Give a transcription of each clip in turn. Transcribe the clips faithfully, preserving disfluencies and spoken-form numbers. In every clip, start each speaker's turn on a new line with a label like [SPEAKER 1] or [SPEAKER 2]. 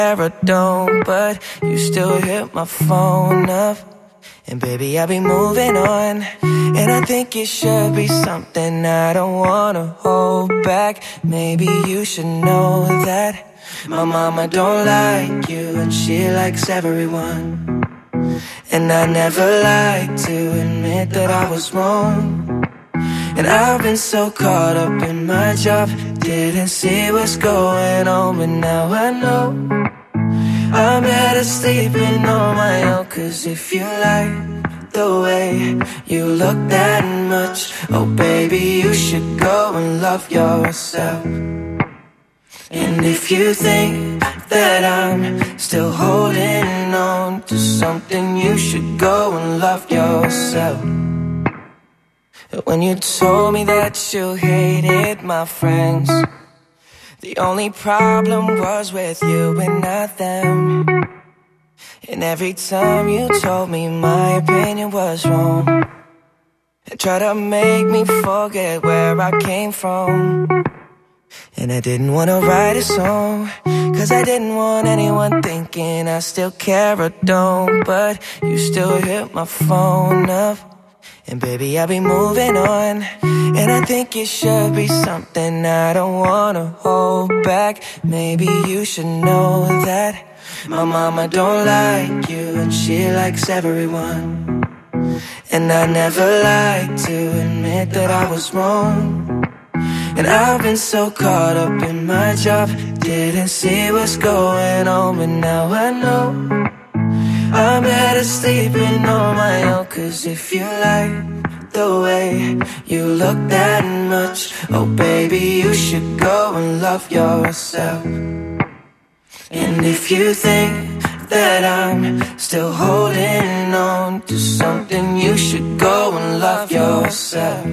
[SPEAKER 1] I don't, but you still hit my phone up. And baby, I'll be moving on. And I think it should be something I don't wanna hold back. Maybe you should know that my mama don't like you, and she likes everyone. And I never like to admit that I was wrong. And I've been so caught up in my job, didn't see what's going on, but now I know I'm better sleeping on my own. Cause if you like the way you look that much, oh baby, you should go and love yourself. And if you think that I'm still holding on to something, you should go and love yourself. When you told me that you hated my friends, the only problem was with you and not them. And every time you told me my opinion was wrong, and tried to make me forget where I came from. And I didn't want to write a song, cause I didn't want anyone thinking I still care or don't. But you still hit my phone up. And baby, I'll be moving on. And I think it should be something I don't wanna hold back. Maybe you should know that my mama don't like you, and she likes everyone. And I never like to admit that I was wrong. And I've been so caught up in my job, didn't see what's going on, but now I know I'm better sleeping on my own. Cause if you like the way you look that much, oh baby, you should go and love yourself. And if you think that I'm still holding on to something, you should go and love yourself.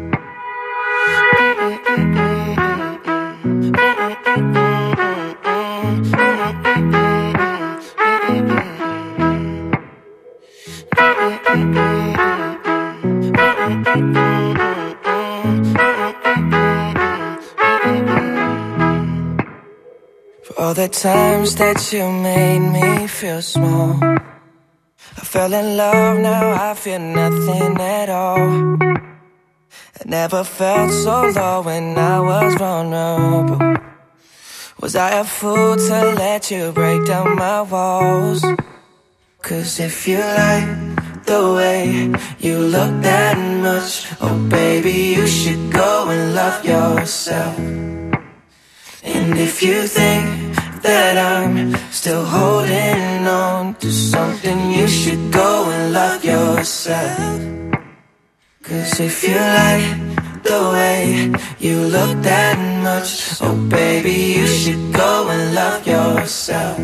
[SPEAKER 1] For all the times that you made me feel small, I fell in love, now I feel nothing at all. I never felt so low when I was vulnerable. Was I a fool to let you break down my walls? Cause if you like the way you look that much, oh baby, you should go and love yourself. And if you think that I'm still holding on to something, you should go and love yourself. Cause if you like the way you look that much, oh baby, you should go and love yourself.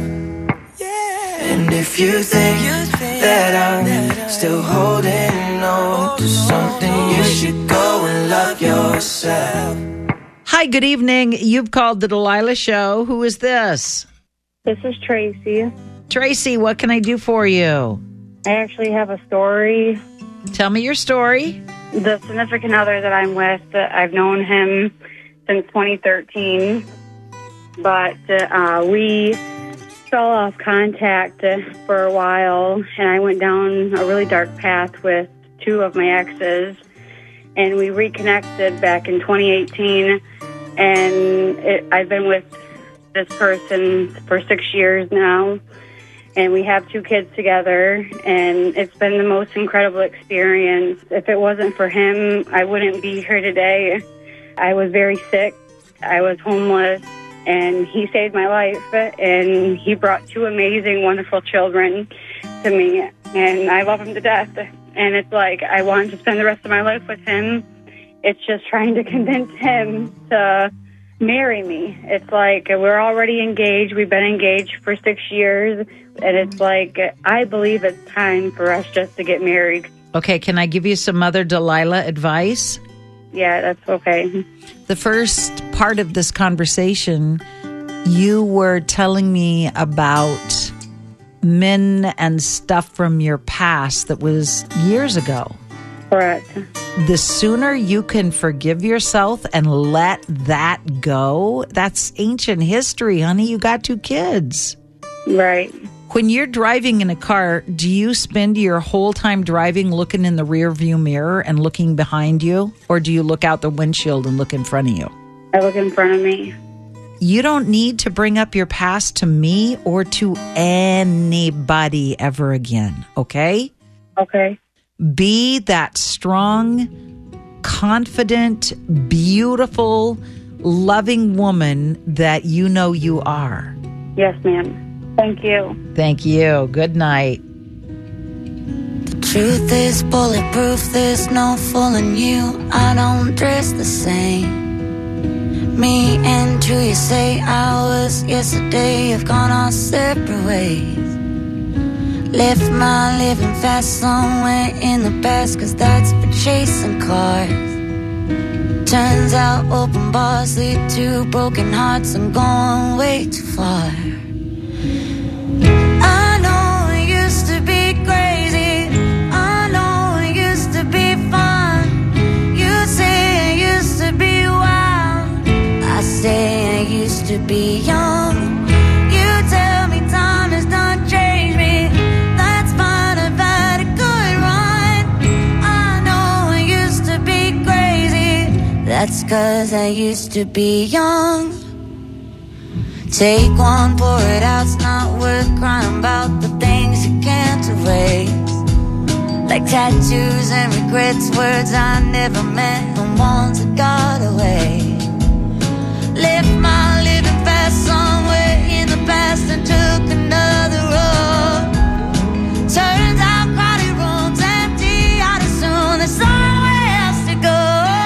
[SPEAKER 1] And if you think that I'm still holding on to something, you should go and love yourself.
[SPEAKER 2] Hi, good evening. You've called the Delilah Show. Who is this?
[SPEAKER 3] This is Tracy.
[SPEAKER 2] Tracy, what can I do for you?
[SPEAKER 3] I actually have a story.
[SPEAKER 2] Tell me your story.
[SPEAKER 3] The significant other that I'm with, I've known him since twenty thirteen, but uh, we fell off contact for a while, and I went down a really dark path with two of my exes, and we reconnected back in twenty eighteen, and it, I've been with this person for six years now, and we have two kids together, and it's been the most incredible experience. If it wasn't for him, I wouldn't be here today. I was very sick. I was homeless, and he saved my life, and he brought two amazing, wonderful children to me, and I love him to death. And it's like I want to spend the rest of my life with him. It's just trying to convince him to marry me. It's like we're already engaged. We've been engaged for six years. And it's like I believe it's time for us just to get married.
[SPEAKER 2] Okay, can I give you some Mother Delilah advice?
[SPEAKER 3] Yeah, that's okay.
[SPEAKER 2] The first part of this conversation, you were telling me about men and stuff from your past that was years ago.
[SPEAKER 3] Correct.
[SPEAKER 2] The sooner you can forgive yourself and let that go, that's ancient history, honey. You got two kids.
[SPEAKER 3] Right.
[SPEAKER 2] When you're driving in a car, do you spend your whole time driving looking in the rear view mirror and looking behind you? Or do you look out the windshield and look in front of you?
[SPEAKER 3] I look in front of me.
[SPEAKER 2] You don't need to bring up your past to me or to anybody ever again, okay?
[SPEAKER 3] Okay.
[SPEAKER 2] Be that strong, confident, beautiful, loving woman that you know you are.
[SPEAKER 3] Yes, ma'am. Thank you.
[SPEAKER 2] Thank you. Good night.
[SPEAKER 4] The truth is bulletproof, there's no fooling you. I don't dress the same. Me and who you say I was yesterday have gone our separate ways. Left my living fast somewhere in the past, cause that's for chasing cars. Turns out open bars lead to broken hearts. I'm going way too far. I know it used to be crazy. I know it used to be fun. You say it used to be wild. I say I used to be young. You tell me time has not changed me. That's fine, I've had a good run. I know I used to be crazy. That's cause I used to be young. Take one, pour it out, it's not worth crying about the things you can't erase. Like tattoos and regrets, words I never meant, and ones that got away. Left my living fast somewhere in the past and took another road. Turns out crowded rooms empty, I'd assume there's somewhere else to go.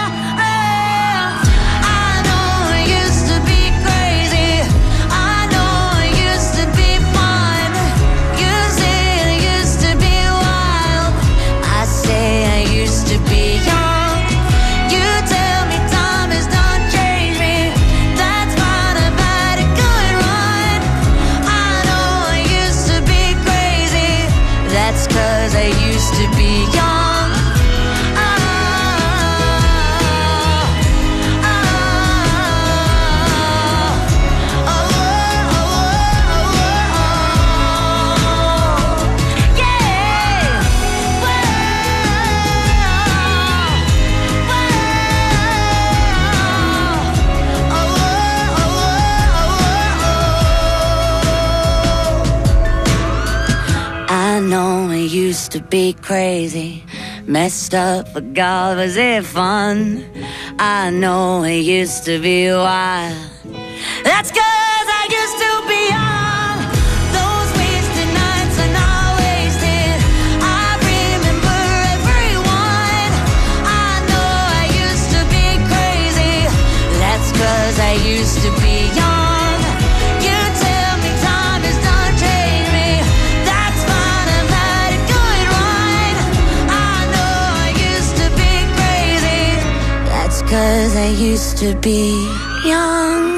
[SPEAKER 4] Used to be crazy, messed up, but God, was it fun? I know it used to be wild. That's cause I used to be young. Those wasted nights are not wasted. I remember everyone. I know I used to be crazy. That's cause I used to be young. Cause I used to be young.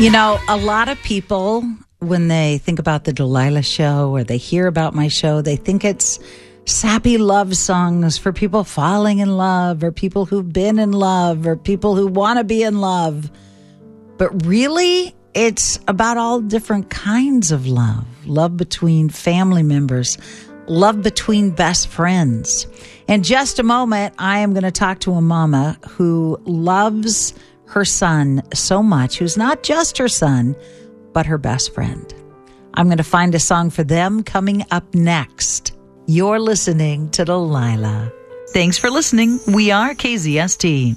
[SPEAKER 2] You know, a lot of people, when they think about the Delilah Show or they hear about my show, they think it's sappy love songs for people falling in love or people who've been in love or people who want to be in love. But really, it's about all different kinds of love. Love between family members, love between best friends. In just a moment, I am going to talk to a mama who loves her son so much, who's not just her son, but her best friend. I'm going to find a song for them coming up next. You're listening to Delilah. Thanks for listening. We are K Z S T.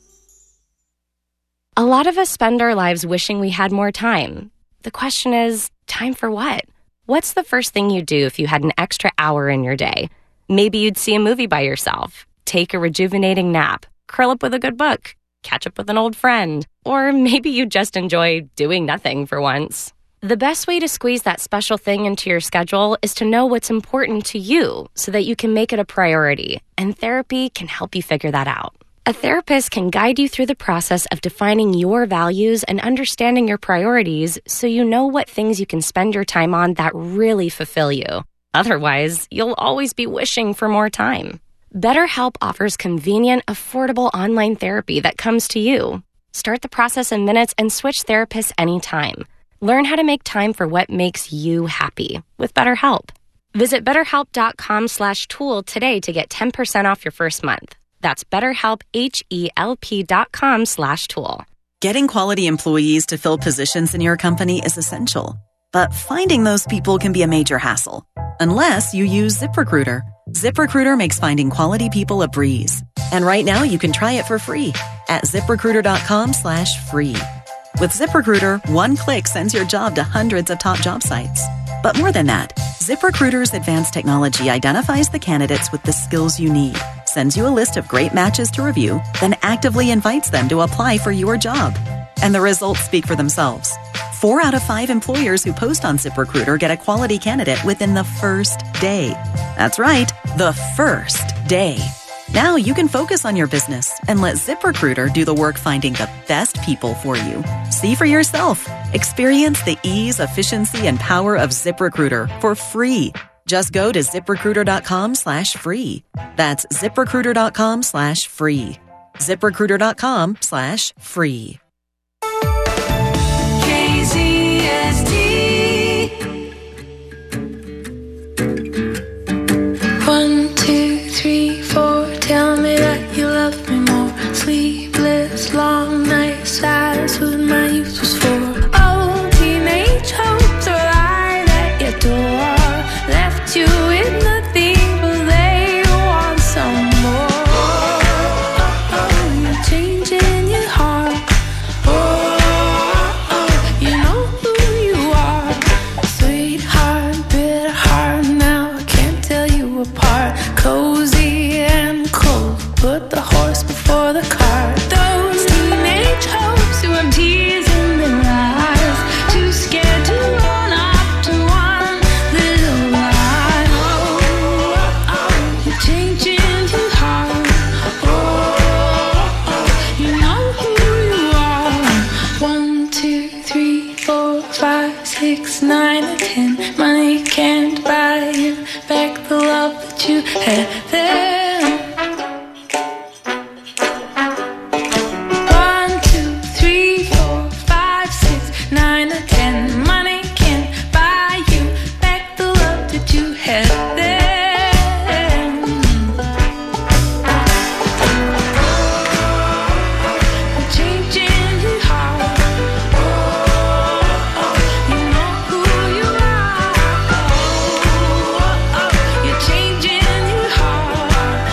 [SPEAKER 5] A lot of us spend our lives wishing we had more time. The question is, time for what? What's the first thing you'd do if you had an extra hour in your day? Maybe you'd see a movie by yourself, take a rejuvenating nap, curl up with a good book, catch up with an old friend, or maybe you just enjoy doing nothing for once. The best way to squeeze that special thing into your schedule is to know what's important to you so that you can make it a priority, and therapy can help you figure that out. A therapist can guide you through the process of defining your values and understanding your priorities so you know what things you can spend your time on that really fulfill you. Otherwise, you'll always be wishing for more time. BetterHelp offers convenient, affordable online therapy that comes to you. Start the process in minutes and switch therapists anytime. Learn how to make time for what makes you happy with BetterHelp. Visit betterhelp.com slash tool today to get ten percent off your first month. That's BetterHelp, H-E-L-P dot com slash tool.
[SPEAKER 6] Getting quality employees to fill positions in your company is essential. But finding those people can be a major hassle. Unless you use ZipRecruiter. ZipRecruiter makes finding quality people a breeze. And right now you can try it for free at ZipRecruiter.com slash free. With ZipRecruiter, one click sends your job to hundreds of top job sites. But more than that, ZipRecruiter's advanced technology identifies the candidates with the skills you need, sends you a list of great matches to review, then actively invites them to apply for your job. And the results speak for themselves. Four out of five employers who post on ZipRecruiter get a quality candidate within the first day. That's right, the first day. Now you can focus on your business and let ZipRecruiter do the work finding the best people for you. See for yourself. Experience the ease, efficiency, and power of ZipRecruiter for free. Just go to ZipRecruiter.com slash free. That's ZipRecruiter.com slash free. ZipRecruiter.com slash free.
[SPEAKER 4] K Z S T. One, two, three, four. Tell me that you love me more. Sleepless, long nights, that's what my youth was for. Oh, teenage hopes are lying at your door. Left you with nothing, but they want some more. Oh, oh, oh, you're changing your heart. Oh, oh, oh, you know who you are. Sweetheart, bitter heart, now I can't tell you apart. Cozy and cold, put the horse before the cart. Those teenage hopes who have tears in their eyes, too scared to run up to one little lie. Oh, oh, oh, you're changing your heart. Oh, oh, you know who you are. One, two, three, four, five, six, nine, and ten. Money can't buy you back the love that you had then. One, two, three, four, five, six, nine, or ten. Money can't buy you back the love that you had then. You're changing your heart. Oh, oh, you know who you are. Oh, oh, you're changing your heart.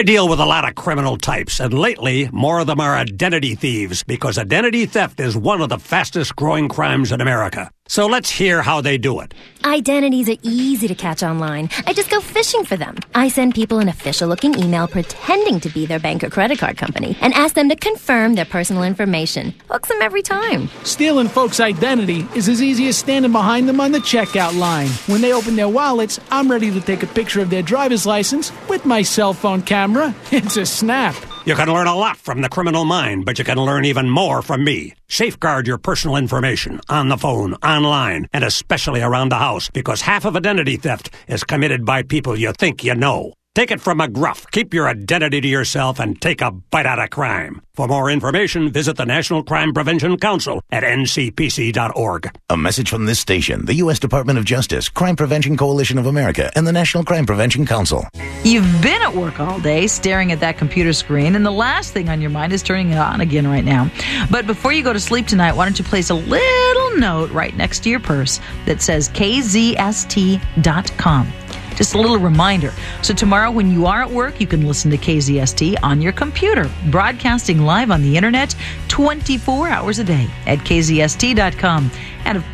[SPEAKER 7] I deal with a lot of criminal types, and lately, more of them are identity thieves, because identity theft is one of the fastest growing crimes in America. So let's hear how they do it.
[SPEAKER 8] Identities are easy to catch online. I just go fishing for them. I send people an official-looking email pretending to be their bank or credit card company and ask them to confirm their personal information. Hooks them every time.
[SPEAKER 9] Stealing folks' identity is as easy as standing behind them on the checkout line. When they open their wallets, I'm ready to take a picture of their driver's license with my cell phone camera. It's a snap.
[SPEAKER 7] You can learn a lot from the criminal mind, but you can learn even more from me. Safeguard your personal information on the phone, online, and especially around the house, because half of identity theft is committed by people you think you know. Take it from McGruff. Keep your identity to yourself and take a bite out of crime. For more information, visit the National Crime Prevention Council at N C P C dot org.
[SPEAKER 10] A message from this station, the U S Department of Justice, Crime Prevention Coalition of America, and the National Crime Prevention Council.
[SPEAKER 2] You've been at work all day staring at that computer screen, and the last thing on your mind is turning it on again right now. But before you go to sleep tonight, why don't you place a little note right next to your purse that says K Z S T dot com. Just a little reminder. So tomorrow when you are at work, you can listen to K Z S T on your computer, broadcasting live on the internet twenty-four hours a day at K Z S T dot com. And of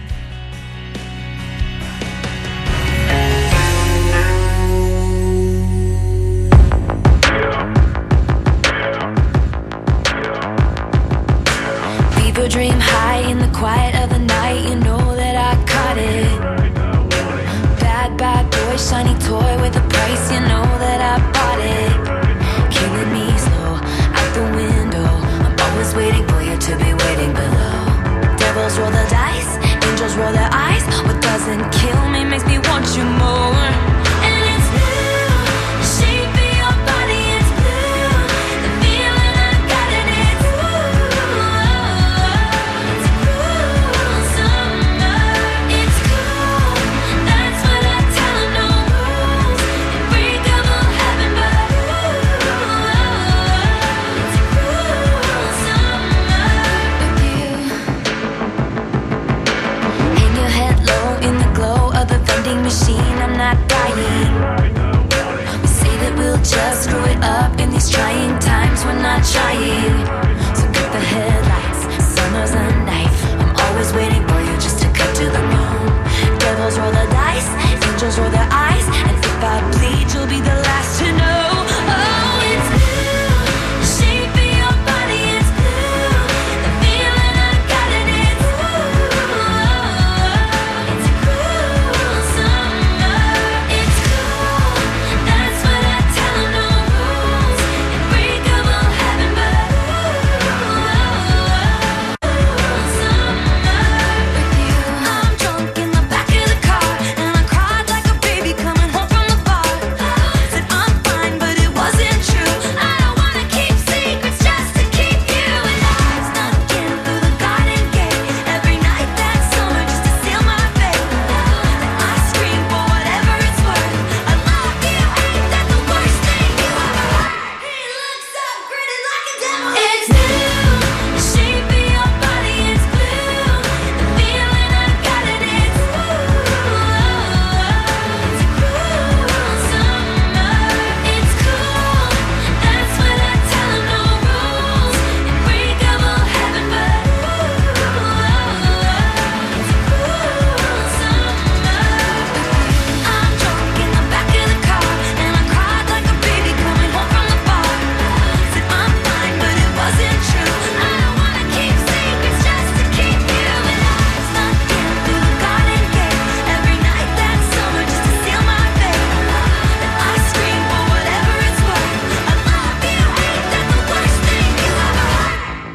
[SPEAKER 4] People dream high in the quiet of the night. You know that I caught it. Bad, bad boy, shiny toy with a price. You know that I bought it. Killing me slow, out the window. I'm always waiting for you to be waiting below. Devils roll the dice, angels roll their eyes. What doesn't kill me makes me want you more. And it's blue, the shape of your body is blue. The feeling I got in it's blue. It's cool summer, it's cool. That's what I tell 'em, no rules. Unbreakable heaven, but ooh, it's cool summer with you. Hang your head low in the glow of the vending machine. I'm not dying. We say that we'll just screw it up in these trying times. We're not trying. So cut the headlights. Summer's a knife. I'm always waiting for you just to cut to the bone. Devils roll the dice. Angels roll their eyes. And if I bleed, you'll be the last to know. Oh, it's blue. The shape of your body is blue. The feeling I got in it's blue. It's cool summer. It's cool. That's what I tell 'em, no rules. Unbreakable heaven, but ooh, summer with you. I'm drunk in the back of the car, and I cried like a baby coming home from the bar. Said I'm fine, but it wasn't true. I don't wanna keep secrets just to keep you alive. Snuck in through the garden gate every night that summer just to seal my fate. Then I scream for whatever it's worth. I love you, ain't that the worst thing you ever heard? He looks so gritty like a devil. It's blue, the shape of your body is blue. The feeling I got in it's blue. It's cool summer. It's cool. That's what I tell 'em, no rules. Unbreakable heaven, but ooh, it's cool summer. I'm drunk in the back of the car, and I cried like a baby coming home from the bar. Said I'm fine, but it wasn't true. I don't wanna keep secrets just to keep you alive. Snuck in through the garden gate every night that summer just to seal my fate. Then I scream for whatever it's worth. I love you, ain't that the worst thing you ever heard?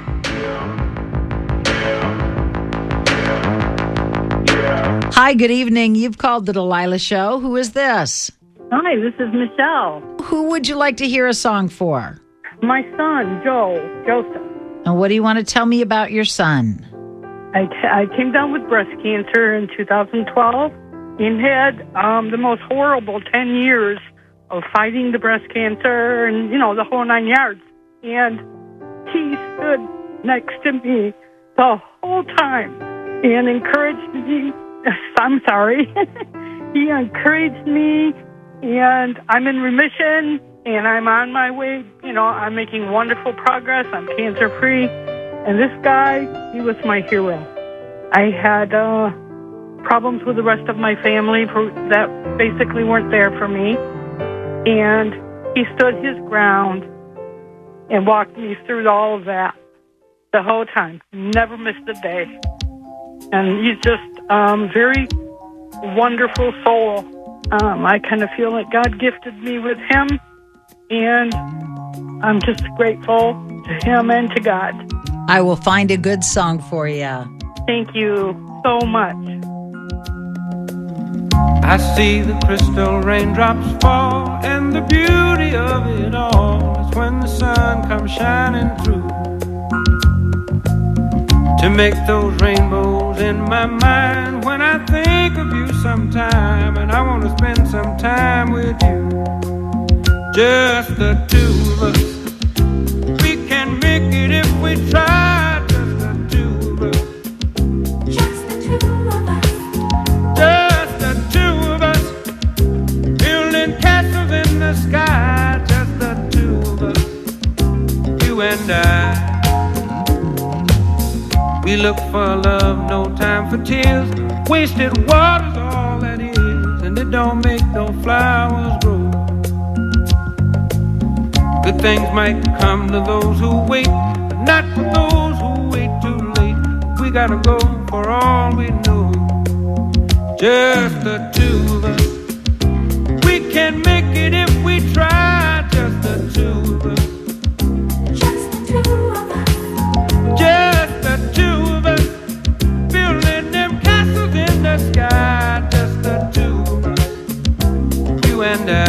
[SPEAKER 2] Hi, good evening. You've called the Delilah Show. Who is this?
[SPEAKER 11] Hi, this is Michelle.
[SPEAKER 2] Who would you like to hear a song for?
[SPEAKER 11] My son, Joe, Joseph.
[SPEAKER 2] And what do you want to tell me about your son?
[SPEAKER 11] I, t- I came down with breast cancer in two thousand twelve and had um, the most horrible ten years of fighting the breast cancer and, you know, the whole nine yards. And he stood next to me the whole time and encouraged me. I'm sorry. He encouraged me, and I'm in remission, and I'm on my way. You know, I'm making wonderful progress. I'm cancer-free. And this guy, he was my hero. I had uh, problems with the rest of my family for, that basically weren't there for me. And he stood his ground and walked me through all of that the whole time. Never missed a day. And he's just um, very wonderful soul. Um, I kind of feel like God gifted me with him, and I'm just grateful to him and to God.
[SPEAKER 2] I will find a good song for you.
[SPEAKER 11] Thank you so much.
[SPEAKER 12] I see the crystal raindrops fall, and the beauty of it all is when the sun comes shining through to make those rainbows in my mind when I think of you sometime, and I want to spend some time with you, just the two of us. We can make it if we try, just the two of us. Just the two of us. Just the two of us. Building castles in the sky, just the two of us. You and I. We look for love, no time for tears. Wasted water's all that is, and it don't make no flowers grow. Good things might come to those who wait, but not for those who wait too late. We gotta go for all we know, just the two of us. We can make it if we try, just the two of us. Just the two of us. Just the two of us. Building them castles in the sky, just the two of us. You and I.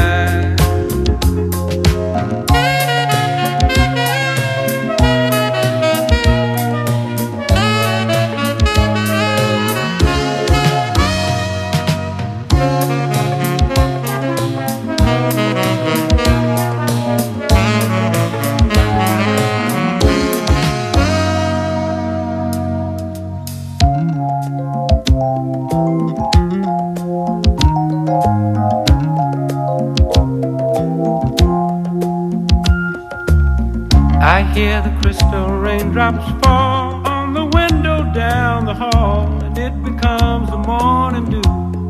[SPEAKER 12] I hear the crystal raindrops fall on the window down the hall, and it becomes the morning dew.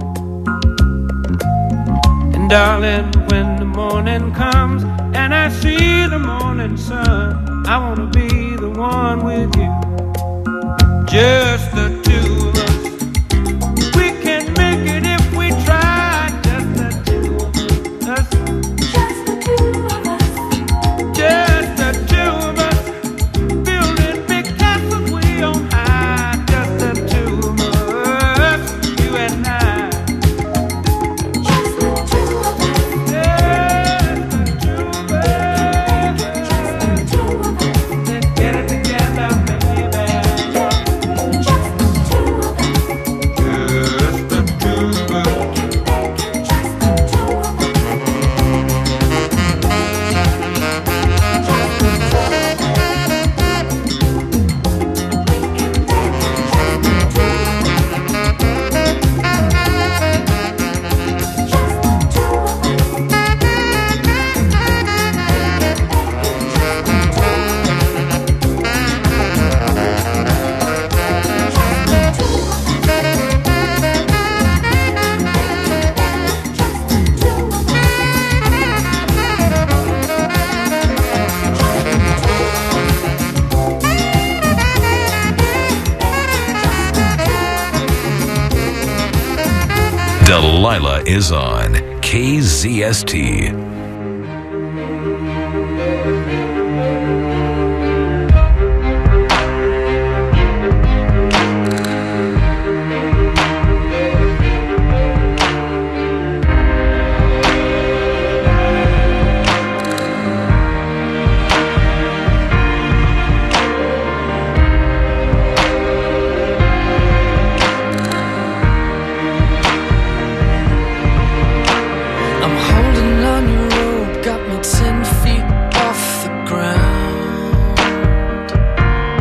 [SPEAKER 12] And darling, when the morning comes and I see the morning sun, I want to be the one with you, just the two of us. We can make it if we try, just the two of us. Just the two of us. Just the two of us. Building big castles way on high, just the two of us. You and I. Just the two of us. Just the two of us. Just the two of us. Let's get it together, baby. Just the two of us. Just the two of us. Just the two of us.
[SPEAKER 13] Delilah is on K Z S T.
[SPEAKER 1] I'm holding on your rope, got me ten feet off the ground.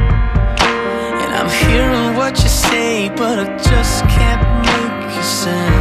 [SPEAKER 1] And I'm hearing what you say, but I just can't make a sound.